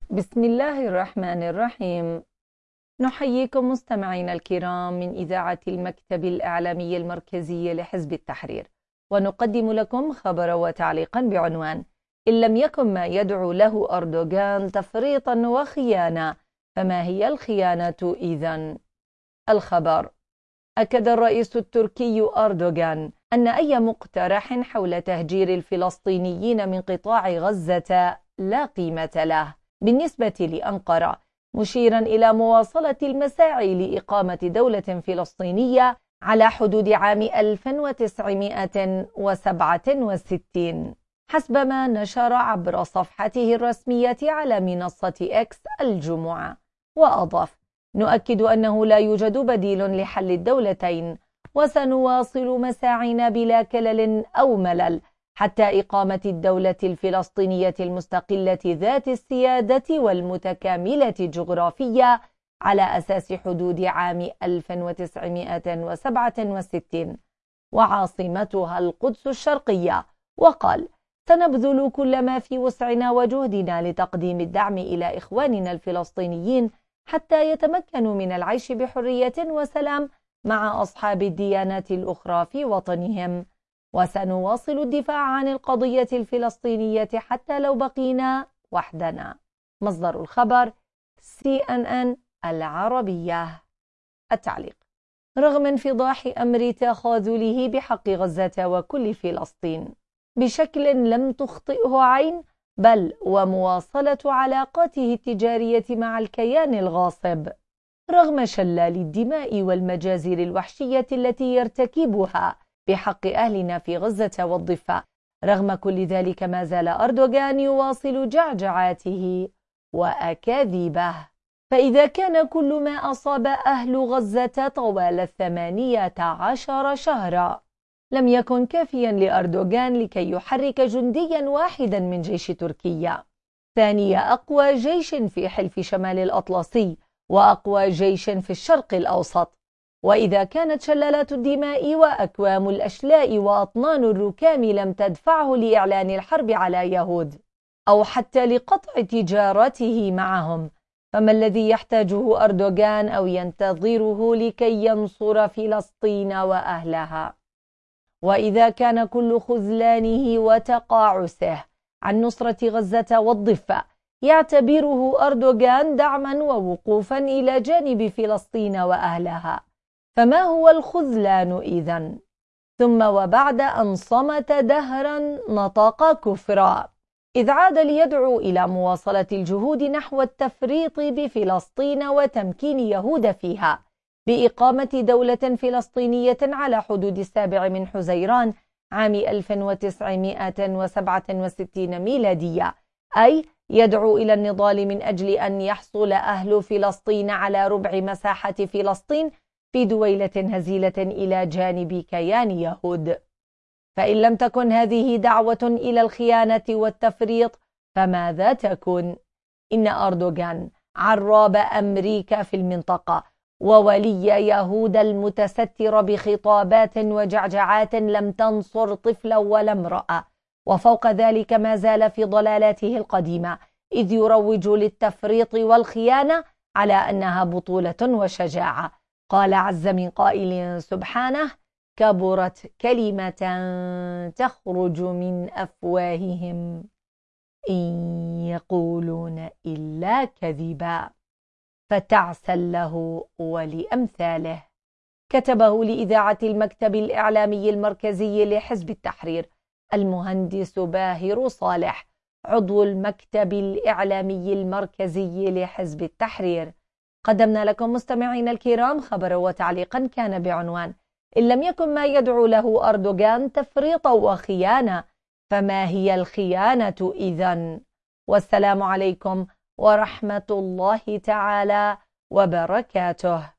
بسم الله الرحمن الرحيم. نحييكم مستمعينا الكرام من إذاعة المكتب الإعلامي المركزي لحزب التحرير، ونقدم لكم خبرا وتعليقا بعنوان: إن لم يكن ما يدعو له أردوغان تفريطا وخيانة، فما هي الخيانة إذن؟ الخبر: أكد الرئيس التركي أردوغان أن أي مقترح حول تهجير الفلسطينيين من قطاع غزة لا قيمة له بالنسبة لأنقرة، مشيرا إلى مواصلة المساعي لإقامة دولة فلسطينية على حدود عام 1967 حسب ما نشر عبر صفحته الرسمية على منصة إكس الجمعة. وأضاف: نؤكد أنه لا يوجد بديل لحل الدولتين، وسنواصل مساعينا بلا كلل أو ملل حتى إقامة الدولة الفلسطينية المستقلة ذات السيادة والمتكاملة جغرافيا على أساس حدود عام 1967 وعاصمتها القدس الشرقية. وقال: سنبذل كل ما في وسعنا وجهدنا لتقديم الدعم إلى إخواننا الفلسطينيين حتى يتمكنوا من العيش بحرية وسلام مع أصحاب الديانات الأخرى في وطنهم، وسنواصل الدفاع عن القضية الفلسطينية حتى لو بقينا وحدنا. مصدر الخبر: CNN العربية. التعليق: رغم انفضاح أمر تخاذله بحق غزة وكل فلسطين بشكل لم تخطئه عين، بل ومواصلة علاقاته التجارية مع الكيان الغاصب، رغم شلال الدماء والمجازر الوحشية التي يرتكبها بحق أهلنا في غزة والضفة، رغم كل ذلك ما زال أردوغان يواصل جعجعاته وأكاذيبه. فإذا كان كل ما أصاب أهل غزة طوال 18 شهرا لم يكن كافيا لأردوغان لكي يحرك جنديا واحدا من جيش تركيا، ثاني أقوى جيش في حلف شمال الأطلسي وأقوى جيش في الشرق الأوسط، وإذا كانت شلالات الدماء وأكوام الأشلاء وأطنان الركام لم تدفعه لإعلان الحرب على يهود أو حتى لقطع تجارته معهم، فما الذي يحتاجه أردوغان أو ينتظره لكي ينصر فلسطين وأهلها؟ وإذا كان كل خذلانه وتقاعسه عن نصرة غزة والضفة يعتبره أردوغان دعما ووقوفا إلى جانب فلسطين وأهلها، فما هو الخذلان إذن؟ ثم وبعد أن صمت دهرا نطق كفرا، إذ عاد ليدعو إلى مواصلة الجهود نحو التفريط بفلسطين وتمكين يهود فيها بإقامة دولة فلسطينية على حدود 7 حزيران عام 1967 ميلادية، أي يدعو إلى النضال من أجل أن يحصل أهل فلسطين على ربع مساحة فلسطين في دويلة هزيلة إلى جانب كيان يهود. فإن لم تكن هذه دعوة إلى الخيانة والتفريط فماذا تكن؟ إن أردوغان عراب أمريكا في المنطقة وولي يهود المتستر بخطابات وجعجعات لم تنصر طفلا ولا امرأة، وفوق ذلك ما زال في ضلالاته القديمة، إذ يروج للتفريط والخيانة على أنها بطولة وشجاعة. قال عز من قائل سبحانه: كبرت كلمة تخرج من أفواههم إن يقولون إلا كذبا، فتعسا له ولأمثاله. كتبه لإذاعة المكتب الإعلامي المركزي لحزب التحرير المهندس باهر صالح، عضو المكتب الإعلامي المركزي لحزب التحرير. قدمنا لكم مستمعين الكرام خبرا وتعليقا كان بعنوان: إن لم يكن ما يدعو له أردوغان تفريطا وخيانة، فما هي الخيانة إذن؟ والسلام عليكم ورحمة الله تعالى وبركاته.